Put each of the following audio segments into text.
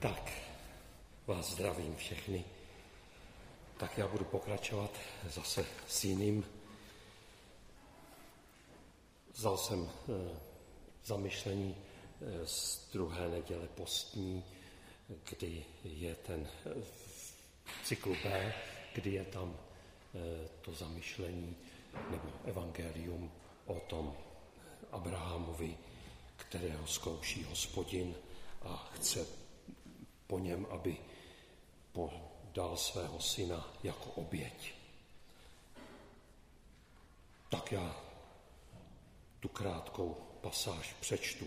Tak, vás zdravím všechny. Tak já budu pokračovat zase s jiným. Vzal jsem zamyšlení z druhé neděle postní, kdy je ten cykl B, kdy je tam to zamyšlení nebo evangelium o tom Abrahamovi, kterého zkouší Hospodin a chce po něm, aby dal svého syna jako oběť. Tak já tu krátkou pasáž přečtu.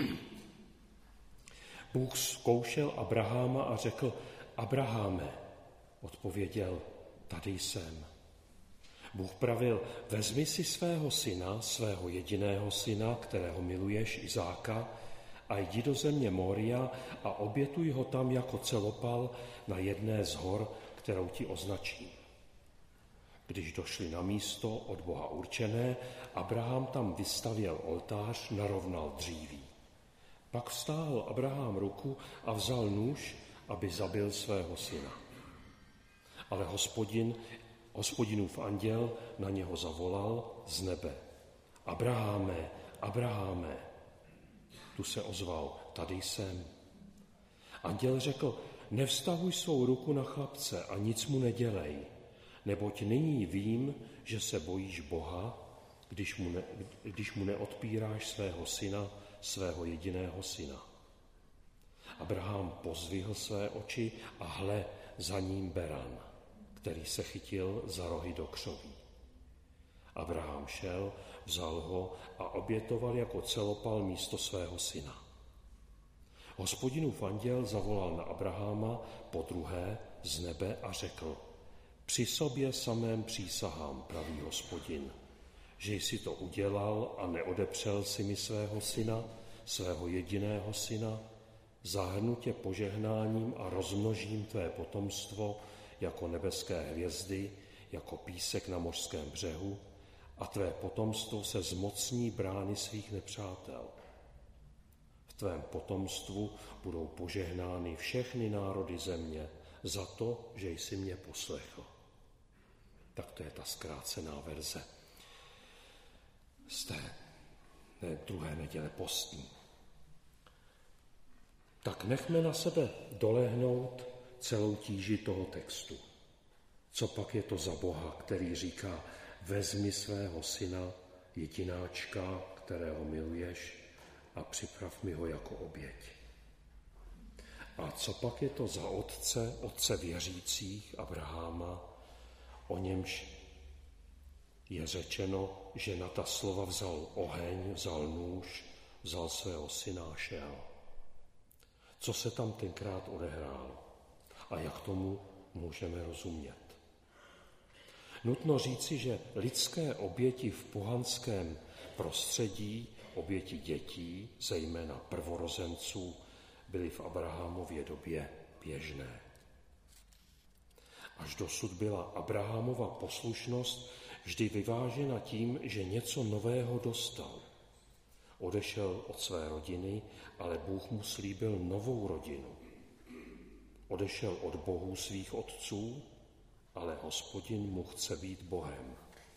Bůh zkoušel Abrahama a řekl: Abraháme, odpověděl: tady jsem. Bůh pravil: vezmi si svého syna, svého jediného syna, kterého miluješ, Izáka, a jdi do země Moria a obětuj ho tam jako celopal na jedné z hor, kterou ti označím. Když došli na místo od Boha určené, Abraham tam vystavěl oltář, narovnal dříví. Pak vztáhl Abraham ruku a vzal nůž, aby zabil svého syna. Ale Hospodinův anděl na něho zavolal z nebe: Abraháme, Abraháme. Tu se ozval: tady jsem. Anděl řekl: nevztahuj svou ruku na chlapce a nic mu nedělej, neboť nyní vím, že se bojíš Boha, když mu neodpíráš svého syna, svého jediného syna. Abraham pozdvihl své oči a hle, za ním beran, který se chytil za rohy do křoví. Abraham šel, vzal ho a obětoval jako celopal místo svého syna. Hospodinův anděl zavolal na Abrahama podruhé z nebe a řekl: při sobě samém přísahám, pravý Hospodin, že jsi to udělal a neodepřel si mi svého syna, svého jediného syna, zahrnu tě požehnáním a rozmnožím tvé potomstvo jako nebeské hvězdy, jako písek na mořském břehu, a tvé potomstvo se zmocní brány svých nepřátel. V tvém potomstvu budou požehnány všechny národy země za to, že jsi mě poslechl. Tak to je ta zkrácená verze z té druhé neděle postní. Tak nechme na sebe dolehnout celou tíži toho textu. Co pak je to za Boha, který říká: vezmi svého syna, jedináčka, kterého miluješ, a připrav mi ho jako oběť. A co pak je to za otce věřících Abraháma, o němž je řečeno, že na ta slova vzal oheň, vzal nůž, vzal svého syna a šel. Co se tam tenkrát odehrálo a jak tomu můžeme rozumět? Nutno říci, že lidské oběti v pohanském prostředí, oběti dětí, zejména prvorozenců, byly v Abrahamově době běžné. Až dosud byla Abrahamova poslušnost vždy vyvážena tím, že něco nového dostal. Odešel od své rodiny, ale Bůh mu slíbil novou rodinu. Odešel od bohů svých otců, ale Hospodin mu chce být Bohem.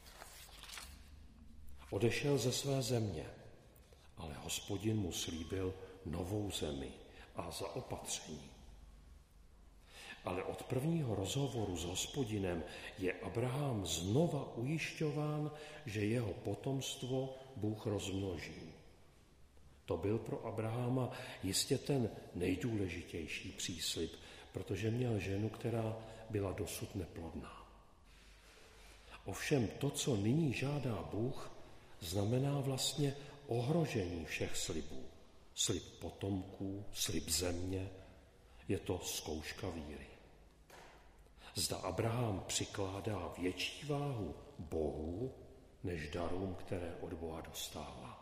Odešel ze své země, ale Hospodin mu slíbil novou zemi a zaopatření. Ale od prvního rozhovoru s Hospodinem je Abraham znova ujišťován, že jeho potomstvo Bůh rozmnoží. To byl pro Abrahama jistě ten nejdůležitější příslib, protože měl ženu, která byla dosud neplodná. Ovšem to, co nyní žádá Bůh, znamená vlastně ohrožení všech slibů. Slib potomků, slib země, je to zkouška víry. Zda Abraham přikládá větší váhu Bohu než darům, které od Boha dostává.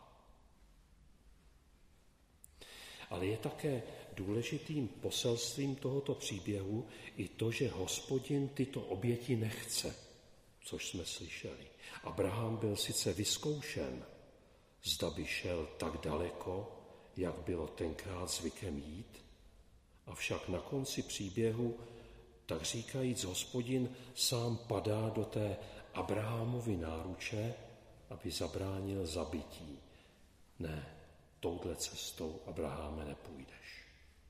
Ale je také důležitým poselstvím tohoto příběhu i to, že Hospodin tyto oběti nechce, což jsme slyšeli. Abraham byl sice vyzkoušen, zda by šel tak daleko, jak bylo tenkrát zvykem jít, Avšak na konci příběhu, tak říkajíc, Hospodin sám padá do té Abrahamovy náruče, aby zabránil zabití. Ne, touhle cestou, Abraháme, nepůjdeš.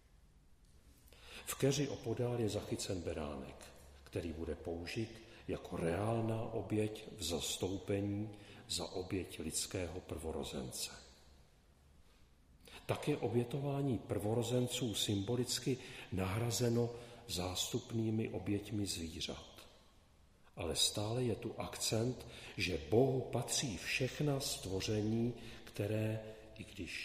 V keři opodál je zachycen beránek, který bude použit jako reálná oběť v zastoupení za oběť lidského prvorozence. Tak je obětování prvorozenců symbolicky nahrazeno zástupnými oběťmi zvířat. Ale stále je tu akcent, že Bohu patří všechna stvoření, které, i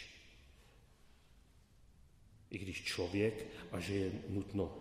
když člověk, a že je nutno,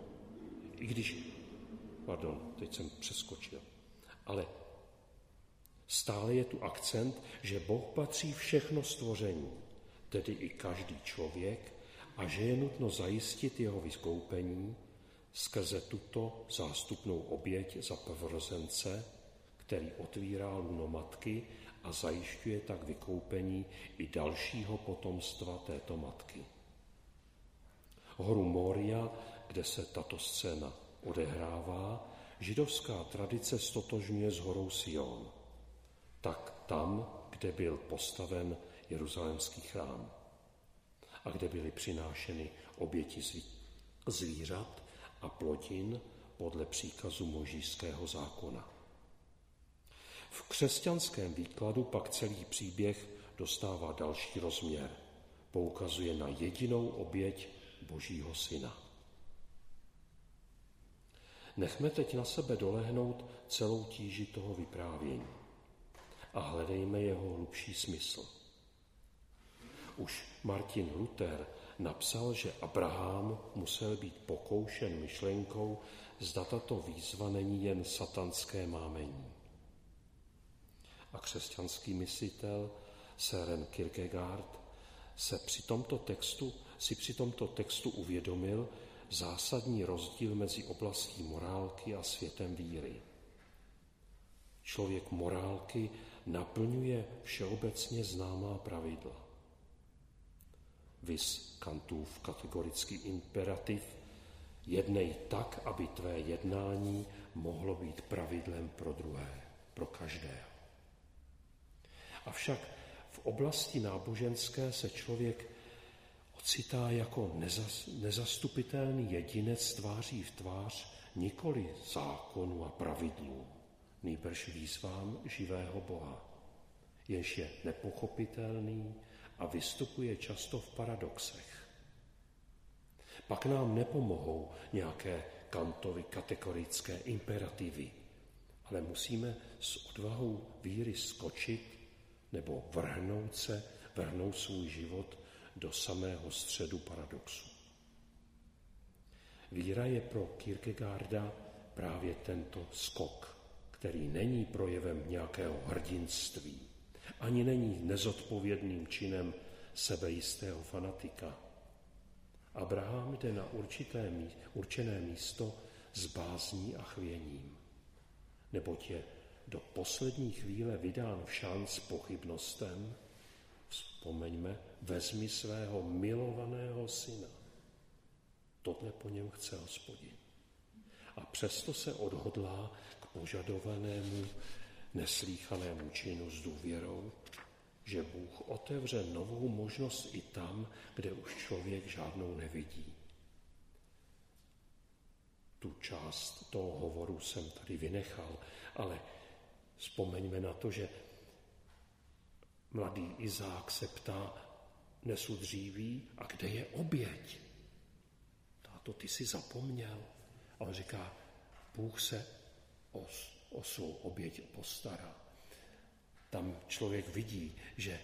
teď jsem přeskočil, ale stále je tu akcent, že Bohu patří všechno stvoření, tedy i každý člověk, a že je nutno zajistit jeho vykoupení skrze tuto zástupnou oběť za prvorozence, který otvírá lůno matky a zajišťuje tak vykoupení i dalšího potomstva této matky. Horu Moria, kde se tato scéna odehrává, židovská tradice stotožňuje s horou Sion, tak tam, kde byl postaven jeruzalémský chrám a kde byly přinášeny oběti zvířat a plodin podle příkazu mojžíšského zákona. V křesťanském výkladu pak celý příběh dostává další rozměr. Poukazuje na jedinou oběť Božího syna. Nechme teď na sebe dolehnout celou tíži toho vyprávění a hledejme jeho hlubší smysl. Už Martin Luther napsal, že Abraham musel být pokoušen myšlenkou, zda tato výzva není jen satanské mámení. A křesťanský myslitel Søren Kierkegaard si při tomto textu uvědomil zásadní rozdíl mezi oblastí morálky a světem víry. Člověk morálky naplňuje všeobecně známá pravidla. Vis Kantův kategorický imperativ: jednej tak, aby tvé jednání mohlo být pravidlem pro druhé, pro každého. Avšak v oblasti náboženské se člověk ocitá jako nezastupitelný jedinec tváří v tvář nikoli zákonu a pravidlů, nýbrž výzvám živého Boha, jenž je nepochopitelný a vystupuje často v paradoxech. Pak nám nepomohou nějaké Kantovy kategorické imperativy, ale musíme s odvahou víry skočit nebo vrhnout svůj život do samého středu paradoxu. Víra je pro Kierkegaarda právě tento skok, který není projevem nějakého hrdinství, ani není nezodpovědným činem sebejistého fanatika. Abraham jde na určené místo s bázní a chvěním, neboť je do poslední chvíle vydán v šanc pochybnostem. Vzpomeňme, vezmi svého milovaného syna. Tohle po něm chce Hospodin. A přesto se odhodlá k požadovanému neslýchanému činu s důvěrou, že Bůh otevře novou možnost i tam, kde už člověk žádnou nevidí. Tu část toho hovoru jsem tady vynechal, ale vzpomeňme na to, že mladý Izák se ptá: nesu dříví, a kde je oběť? Táto, ty jsi zapomněl. A on říká: Bůh se o svou oběť postará. Tam člověk vidí, že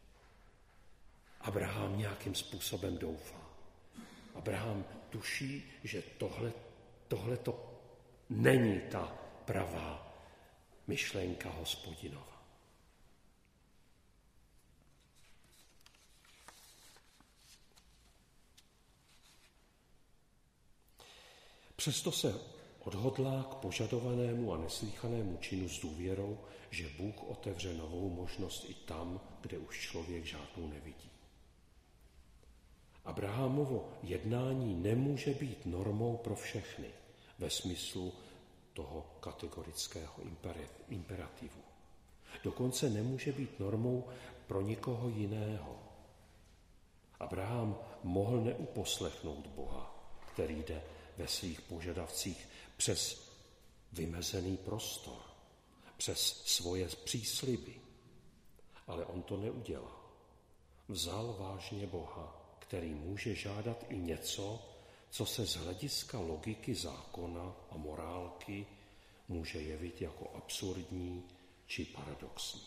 Abraham nějakým způsobem doufá. Abraham tuší, že tohle to není ta pravá myšlenka Hospodinova. Přesto se odhodlá k požadovanému a neslýchanému činu s důvěrou, že Bůh otevře novou možnost i tam, kde už člověk žádnou nevidí. Abrahamovo jednání nemůže být normou pro všechny ve smyslu toho kategorického imperativu. Dokonce nemůže být normou pro nikoho jiného. Abraham mohl neuposlechnout Boha, který jde ve svých požadavcích přes vymezený prostor, přes svoje přísliby. Ale on to neudělal. Vzal vážně Boha, který může žádat i něco, co se z hlediska logiky zákona a morálky může jevit jako absurdní či paradoxní.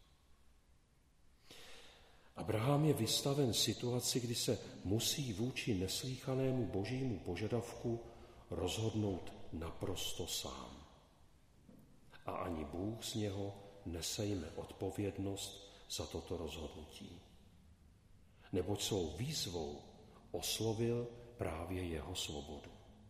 Abraham je vystaven situaci, kdy se musí vůči neslýchanému božímu požadavku rozhodnout naprosto sám. A ani Bůh z něho nesejme odpovědnost za toto rozhodnutí. Neboť svou výzvou oslovil právě jeho svobodu.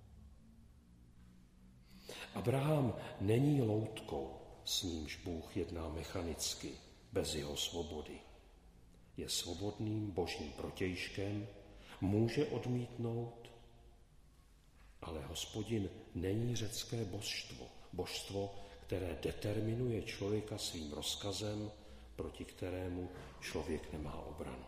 Abraham není loutkou, s nímž Bůh jedná mechanicky, bez jeho svobody. Je svobodným božím protějškem, může odmítnout, ale Hospodin není řecké božstvo, které determinuje člověka svým rozkazem, proti kterému člověk nemá obranu.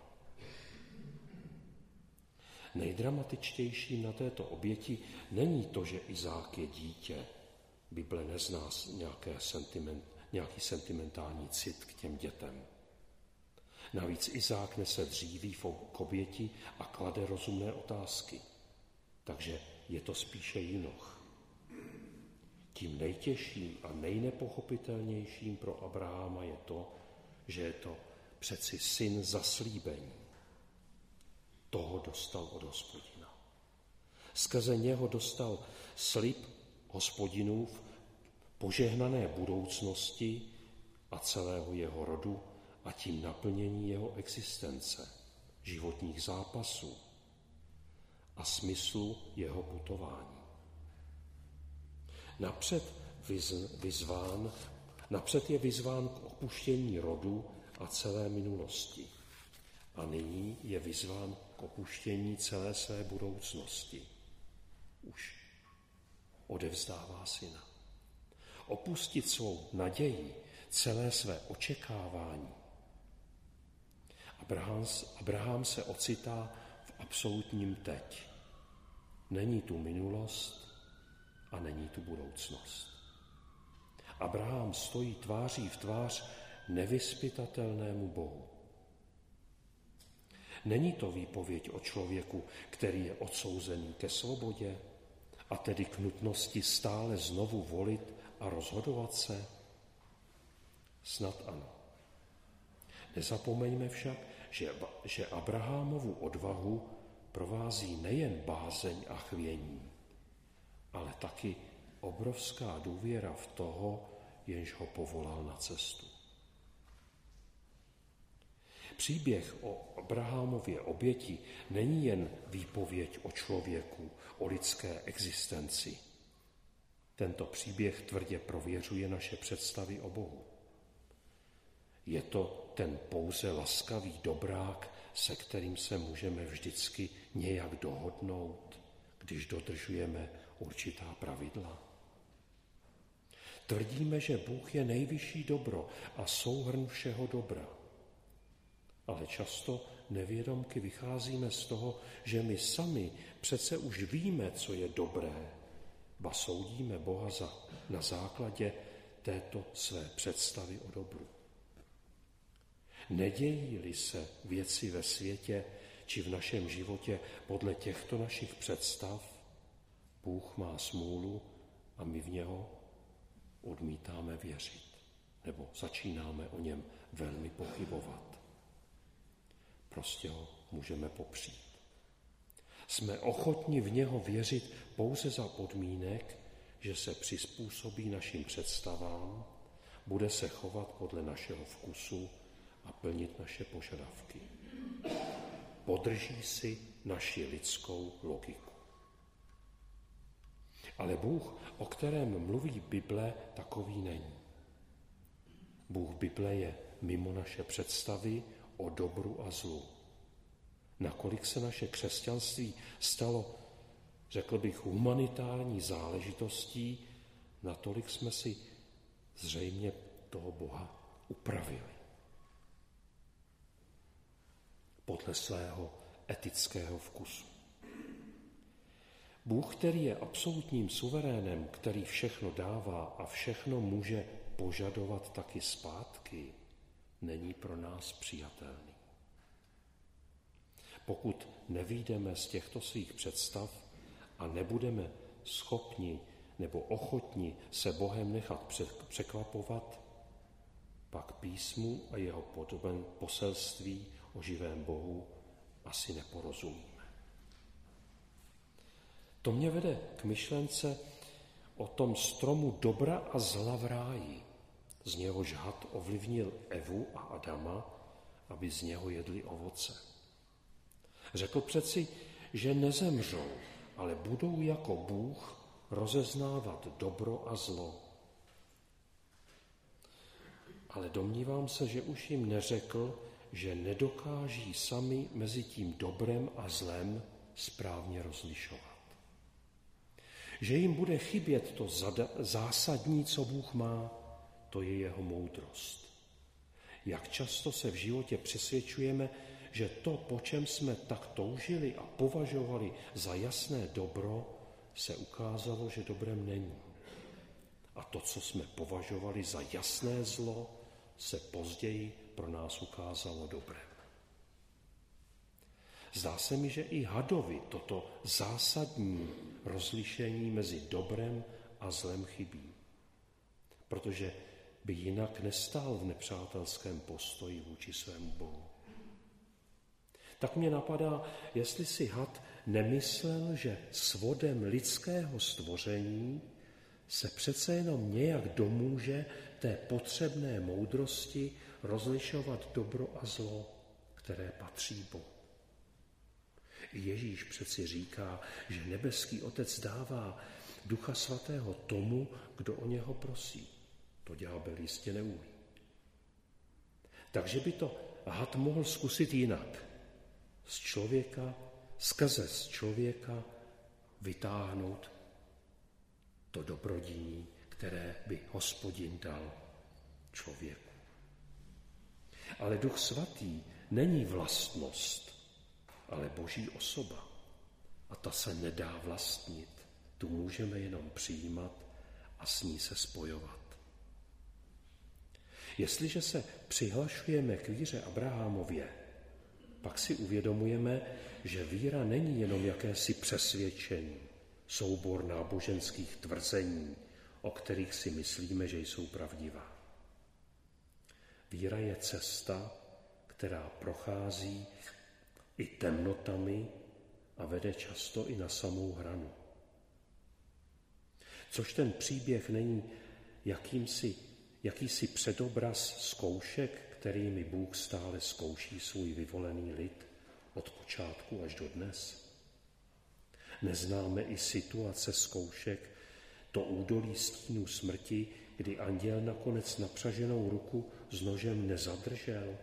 Nejdramatičtějším na této oběti není to, že Izák je dítě. Bible nezná nějaký sentimentální cit k těm dětem. Navíc Izák nese dříví k oběti a klade rozumné otázky. Takže je to spíše jinoch. Tím nejtěžším a nejnepochopitelnějším pro Abraháma je to, že je to přeci syn zaslíbení. Toho dostal od Hospodina. Skrze něho dostal slib Hospodinův požehnané budoucnosti a celého jeho rodu a tím naplnění jeho existence, životních zápasů a smyslu jeho putování. Napřed je vyzván k opuštění rodu a celé minulosti. A nyní je vyzván k opuštění celé své budoucnosti. Už odevzdává syna. Opustit svou naději, celé své očekávání. Abraham se ocitá v absolutním teď. Není tu minulost a není tu budoucnost. Abraham stojí tváří v tvář nevyzpytatelnému Bohu. Není to výpověď o člověku, který je odsouzený ke svobodě a tedy k nutnosti stále znovu volit a rozhodovat se? Snad ano. Nezapomeňme však, že Abrahamovu odvahu provází nejen bázeň a chvění, ale taky obrovská důvěra v toho, jenž ho povolal na cestu. Příběh o Abrahamově oběti není jen výpověď o člověku, o lidské existenci. Tento příběh tvrdě prověřuje naše představy o Bohu. Je to ten pouze laskavý dobrák, se kterým se můžeme vždycky nějak dohodnout, když dodržujeme určitá pravidla. Tvrdíme, že Bůh je nejvyšší dobro a souhrn všeho dobra. Ale často nevědomky vycházíme z toho, že my sami přece už víme, co je dobré, ba soudíme Boha na základě této své představy o dobru. Nedějí-li se věci ve světě či v našem životě podle těchto našich představ, Bůh má smůlu a my v něho odmítáme věřit, nebo začínáme o něm velmi pochybovat. Prostě ho můžeme popřít. Jsme ochotni v něho věřit pouze za podmínek, že se přizpůsobí našim představám, bude se chovat podle našeho vkusu a plnit naše požadavky. Podrží si naši lidskou logiku. Ale Bůh, o kterém mluví Bible, takový není. Bůh Bible je mimo naše představy o dobru a zlu. nakolik se naše křesťanství stalo, řekl bych, humanitární záležitostí, natolik jsme si zřejmě toho Boha upravili. Podle svého etického vkusu. Bůh, který je absolutním suverénem, který všechno dává a všechno může požadovat taky zpátky, není pro nás přijatelný. Pokud nevyjdeme z těchto svých představ a nebudeme schopni nebo ochotni se Bohem nechat překvapovat, pak písmu a jeho poselství o živém Bohu asi neporozumíme. To mě vede k myšlence o tom stromu dobra a zla v ráji. Z něhož had ovlivnil Evu a Adama, aby z něho jedli ovoce. Řekl přeci, že nezemřou, ale budou jako Bůh rozeznávat dobro a zlo. Ale domnívám se, že už jim neřekl, že nedokáží sami mezi tím dobrem a zlem správně rozlišovat. Že jim bude chybět to zásadní, co Bůh má, to je jeho moudrost. Jak často se v životě přesvědčujeme, že to, po čem jsme tak toužili a považovali za jasné dobro, se ukázalo, že dobrem není. A to, co jsme považovali za jasné zlo, se později pro nás ukázalo dobrem. Zdá se mi, že i hadovi toto zásadní rozlišení mezi dobrem a zlem chybí, protože by jinak nestál v nepřátelském postoji vůči svému Bohu. Tak mě napadá, jestli si had nemyslel, že svodem lidského stvoření se přece jenom nějak domůže té potřebné moudrosti rozlišovat dobro a zlo, které patří Bohu. I Ježíš přeci říká, že nebeský Otec dává Ducha Svatého tomu, kdo o něho prosí. To ďábel jistě neumí. Takže by to had mohl zkusit jinak. Skrze člověka vytáhnout to dobrodiní, které by Hospodin dal člověku. Ale Duch Svatý není vlastnost, ale Boží osoba. A ta se nedá vlastnit. Tu můžeme jenom přijímat a s ní se spojovat. Jestliže se přihlašujeme k víře Abrahamově, pak si uvědomujeme, že víra není jenom jakési přesvědčení, soubor náboženských tvrzení, o kterých si myslíme, že jsou pravdivá. Víra je cesta, která prochází i temnotami a vede často i na samou hranu. Což ten příběh není jakýsi předobraz zkoušek, kterými Bůh stále zkouší svůj vyvolený lid od počátku až do dnes. Neznáme i situace zkoušek, to údolí stínu smrti, kdy anděl nakonec napřaženou ruku s nožem nezadržel.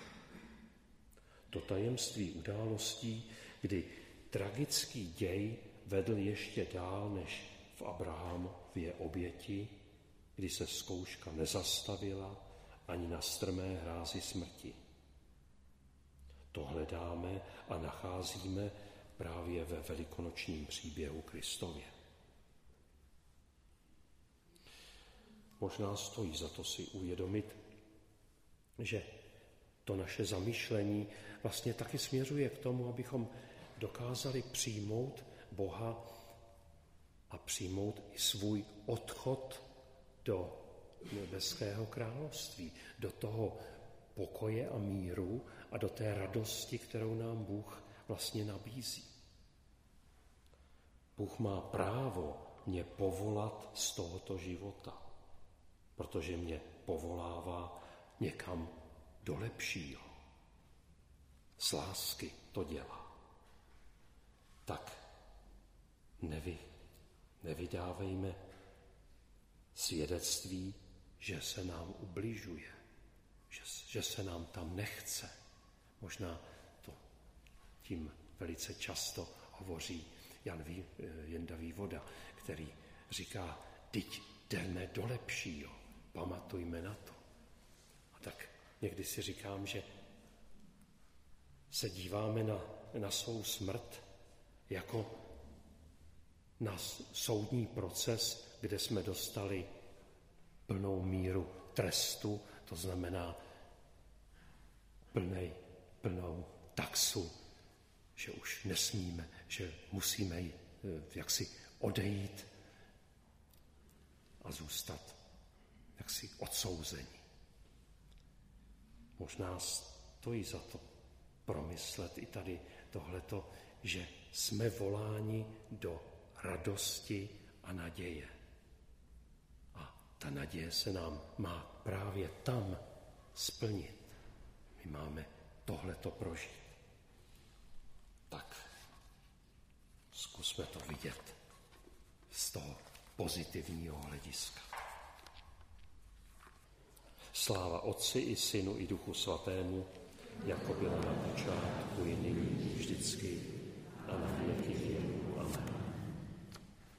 To tajemství událostí, kdy tragický děj vedl ještě dál než v Abrahamově oběti, kdy se zkouška nezastavila ani na strmé hrázi smrti. To hledáme a nacházíme právě ve velikonočním příběhu Kristově. Možná stojí za to si uvědomit, že to naše zamýšlení vlastně taky směřuje k tomu, abychom dokázali přijmout Boha a přijmout i svůj odchod do nebeského království, do toho pokoje a míru a do té radosti, kterou nám Bůh vlastně nabízí. Bůh má právo mě povolat z tohoto života, protože mě povolává někam do lepšího. Z lásky to dělá. Tak nevydávejme svědectví, že se nám ubližuje, že se nám tam nechce. Možná to Tím velice často hovoří Jenda Vývoda, který říká, teď jdeme do lepšího, pamatujme na to. A tak někdy si říkám, že se díváme na svou smrt jako na soudní proces, kde jsme dostali plnou míru trestu, to znamená plnou taxu, že už nesmíme, že musíme jaksi odejít a zůstat jaksi odsouzení. Možná stojí za to promyslet i tady tohleto, že jsme voláni do radosti a naděje. A ta naděje se nám má právě tam splnit. My máme tohleto prožít. Tak zkusme to vidět z toho pozitivního hlediska. Sláva Otci i Synu i Duchu Svatému, jako bylo na počátku i nyní